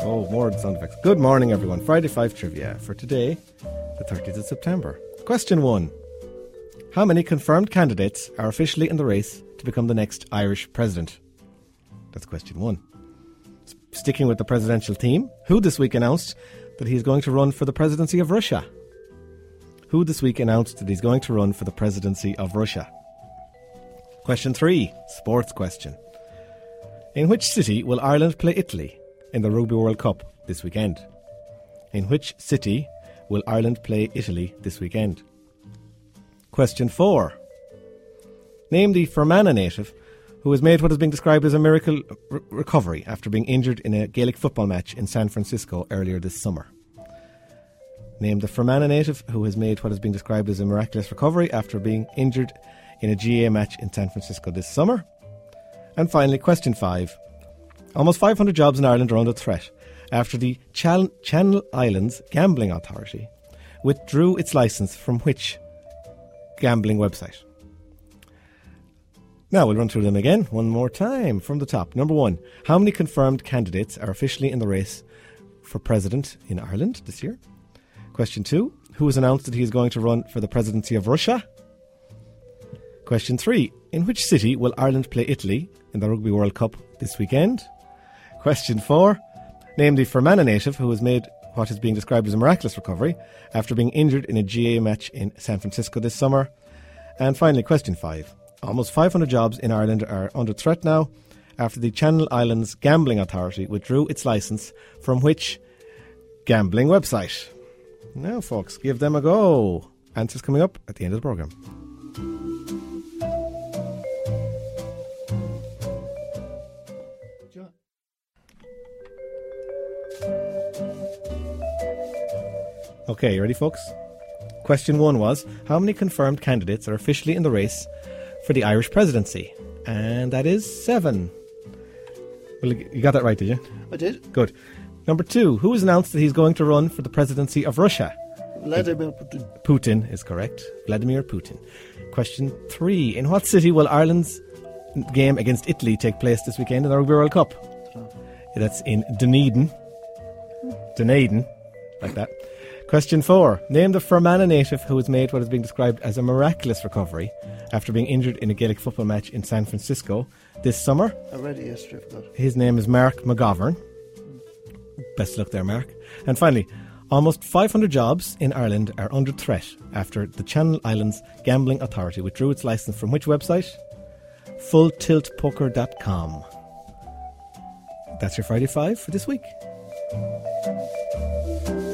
Oh, more sound effects. Good morning, everyone. Friday 5 trivia for today, the 30th of September. Question 1. How many confirmed candidates are officially in the race to become the next Irish president? That's question 1. Sticking with the presidential theme, who this week announced that he's going to run for the presidency of Russia? Who this week announced that he's going to run for the presidency of Russia? Question 3, sports question. In which city will Ireland play Italy in the Rugby World Cup this weekend? In which city will Ireland play Italy this weekend? Question 4. Name the Fermanagh native who has made what is being described as a miracle recovery after being injured in a Gaelic football match in San Francisco earlier this summer. Name the Fermanagh native who has made what is being described as a miraculous recovery after being injured in a GAA match in San Francisco this summer. And finally, question 5. Almost 500 jobs in Ireland are under threat after the Channel Islands Gambling Authority withdrew its licence from which gambling website? Now we'll run through them again one more time from the top. Number 1, how many confirmed candidates are officially in the race for president in Ireland this year? Question 2, who has announced that he is going to run for the presidency of Russia? Question 3, in which city will Ireland play Italy in the Rugby World Cup this weekend? Question 4, name the Fermanagh native who has made what is being described as a miraculous recovery after being injured in a GAA match in San Francisco this summer. And finally, question 5, almost 500 jobs in Ireland are under threat now after the Channel Islands Gambling Authority withdrew its licence from which gambling website? Now, folks, give them a go. Answers coming up at the end of the programme. Okay, you ready, folks? Question 1 was, how many confirmed candidates are officially in the race for the Irish presidency? And that is 7. Well, you got that right, did you? I did. Good. Number 2, who has announced that he's going to run for the presidency of Russia? Vladimir Putin. Putin is correct. Vladimir Putin. Question 3, in what city will Ireland's game against Italy take place this weekend in the Rugby World Cup? That's in Dunedin. Dunedin, like that. Question 4. Name the Fermanagh native who has made what is being described as a miraculous recovery after being injured in a Gaelic football match in San Francisco this summer. I read it yesterday, I forgot. His name is Mark McGovern. Best of luck there, Mark. And finally, almost 500 jobs in Ireland are under threat after the Channel Islands Gambling Authority withdrew its licence from which website? FullTiltPoker.com. That's your Friday 5 for this week.